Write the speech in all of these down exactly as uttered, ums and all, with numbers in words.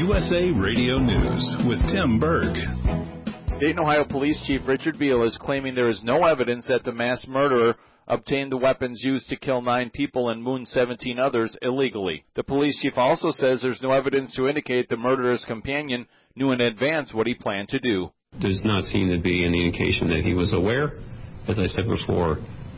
U S A Radio News with Tim Berg. Dayton, Ohio Police Chief Richard Beal is claiming there is no evidence that the mass murderer obtained the weapons used to kill nine people and wound seventeen others illegally. The police chief also says there's no evidence to indicate the murderer's companion knew in advance what he planned to do. Does not seem to be any indication that he was aware, as I said before,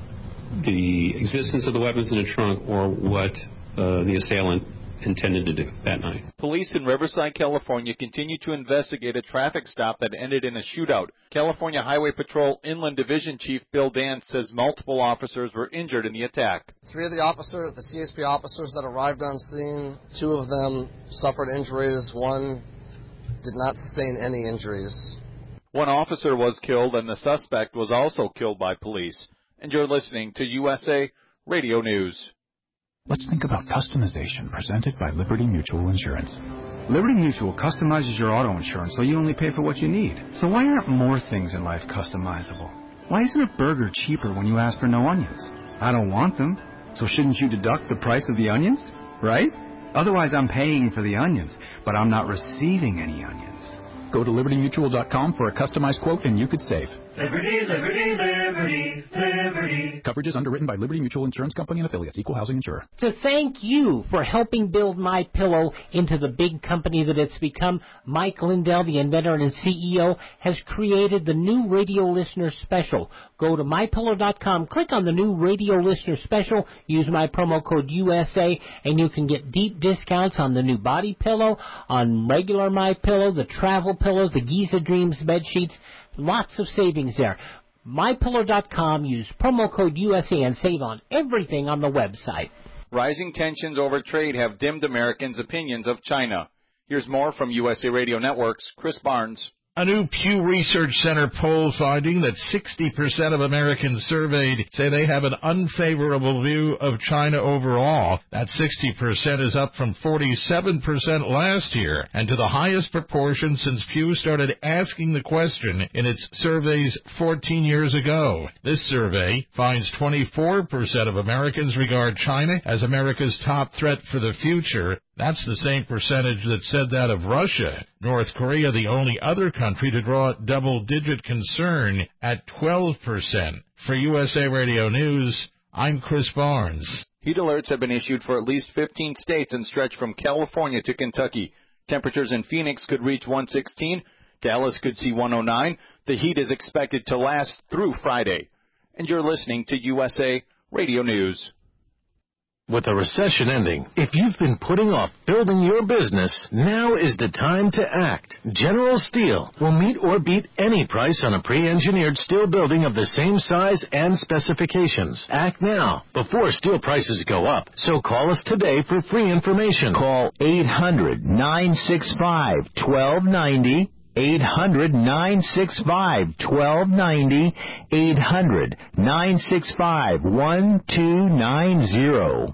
the existence of the weapons in the trunk or what uh, the assailant intended to do that night. Police in Riverside, California continue to investigate a traffic stop that ended in a shootout. California Highway Patrol Inland Division Chief Bill Dance says multiple officers were injured in the attack. Three of the officers, the C H P officers that arrived on scene, two of them suffered injuries. One did not sustain any injuries. One officer was killed and the suspect was also killed by police. And you're listening to U S A Radio News. Let's think about customization presented by Liberty Mutual Insurance. Liberty Mutual customizes your auto insurance so you only pay for what you need. So why aren't more things in life customizable? Why isn't a burger cheaper when you ask for no onions? I don't want them, so shouldn't you deduct the price of the onions, right? Otherwise I'm paying for the onions, but I'm not receiving any onions. Go to liberty mutual dot com for a customized quote and you could save. Liberty, liberty, liberty, liberty. Coverage is underwritten by Liberty Mutual Insurance Company and affiliates, equal housing insurer. To thank you for helping build MyPillow into the big company that it's become, Mike Lindell, the inventor and C E O, has created the new radio listener special. Go to my pillow dot com, click on the new radio listener special, use my promo code U S A, and you can get deep discounts on the new body pillow, on regular MyPillow, the travel pillows, the Giza Dreams bed sheets. Lots of savings there. my pillow dot com, use promo code U S A and save on everything on the website. Rising tensions over trade have dimmed Americans' opinions of China. Here's more from U S A Radio Network's Chris Barnes. A new Pew Research Center poll finding that sixty percent of Americans surveyed say they have an unfavorable view of China overall. That sixty percent is up from forty-seven percent last year, and to the highest proportion since Pew started asking the question in its surveys fourteen years ago. This survey finds twenty-four percent of Americans regard China as America's top threat for the future. That's the same percentage that said that of Russia. North Korea, the only other country to draw double-digit concern at twelve percent. For U S A Radio News, I'm Chris Barnes. Heat alerts have been issued for at least fifteen states and stretch from California to Kentucky. Temperatures in Phoenix could reach one sixteen. Dallas could see one oh nine. The heat is expected to last through Friday. And you're listening to U S A Radio News. With the recession ending, if you've been putting off building your business, now is the time to act. General Steel will meet or beat any price on a pre-engineered steel building of the same size and specifications. Act now, before steel prices go up. So call us today for free information. Call eight hundred, nine six five, one two nine zero. eight hundred, nine six five, one two nine zero. eight hundred, nine six five, one two nine zero.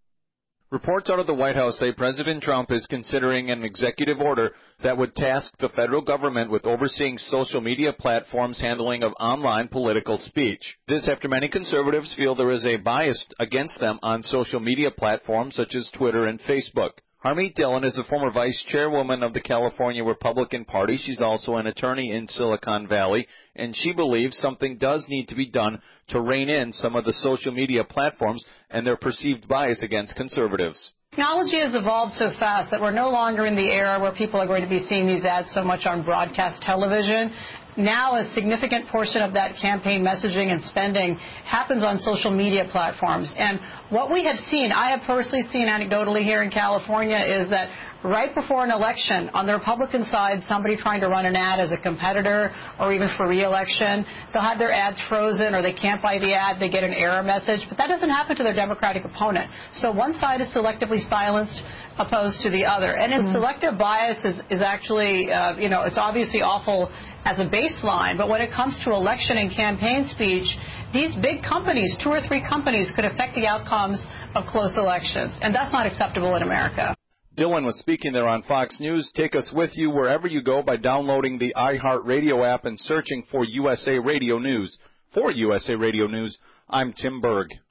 Reports out of the White House say President Trump is considering an executive order that would task the federal government with overseeing social media platforms' handling of online political speech. This after many conservatives feel there is a bias against them on social media platforms such as Twitter and Facebook. Harmeet Dillon is a former vice chairwoman of the California Republican Party. She's also an attorney in Silicon Valley, and she believes something does need to be done to rein in some of the social media platforms and their perceived bias against conservatives. Technology has evolved so fast that we're no longer in the era where people are going to be seeing these ads so much on broadcast television. Now a significant portion of that campaign messaging and spending happens on social media platforms. And what we have seen, I have personally seen anecdotally here in California, is that right before an election, on the Republican side, somebody trying to run an ad as a competitor or even for re-election, they'll have their ads frozen or they can't buy the ad, they get an error message. But that doesn't happen to their Democratic opponent. So one side is selectively silenced opposed to the other. And its selective bias is, is actually, uh, you know, it's obviously awful as a baseline, but when it comes to election and campaign speech, these big companies, two or three companies, could affect the outcomes of close elections, and that's not acceptable in America. Dillon was speaking there on Fox News. Take us with you wherever you go by downloading the iHeartRadio app and searching for U S A Radio News. For U S A Radio News, I'm Tim Berg.